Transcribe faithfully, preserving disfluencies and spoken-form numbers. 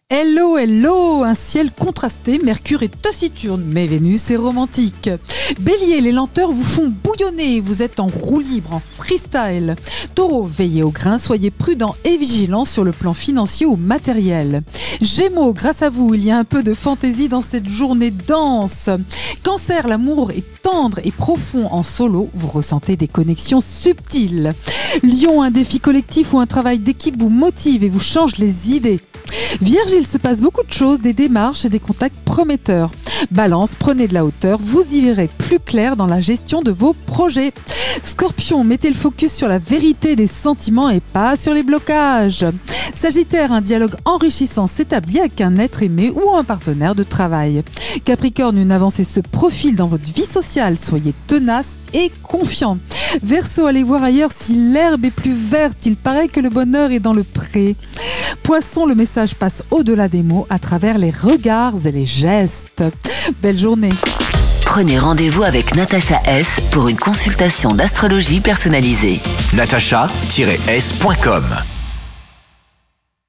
Hello, hello, un ciel contrasté, Mercure est taciturne, mais Vénus est romantique. Bélier, les lenteurs vous font bouillonner, vous êtes en roue libre, en freestyle. Taureau, veillez au grain, soyez prudent et vigilant sur le plan financier ou matériel. Gémeaux, grâce à vous, il y a un peu de fantaisie dans cette journée dense. Cancer, l'amour est tendre et profond en solo, vous ressentez des connexions subtiles. Lion, un défi collectif ou un travail d'équipe vous motive et vous change les idées. Vierge, il se passe beaucoup de choses, des démarches et des contacts prometteurs. Balance, prenez de la hauteur, vous y verrez plus clair dans la gestion de vos projets. Scorpion, mettez le focus sur la vérité des sentiments et pas sur les blocages. Sagittaire, un dialogue enrichissant s'établit avec un être aimé ou un partenaire de travail. Capricorne, une avancée se profile dans votre vie sociale, soyez tenace et confiant. Verseau, allez voir ailleurs si l'herbe est plus verte, il paraît que le bonheur est dans le pré. Poisson, le message passe au-delà des mots à travers les regards et les gestes. Belle journée. Prenez rendez-vous avec Natacha S pour une consultation d'astrologie personnalisée. natacha tiret s point com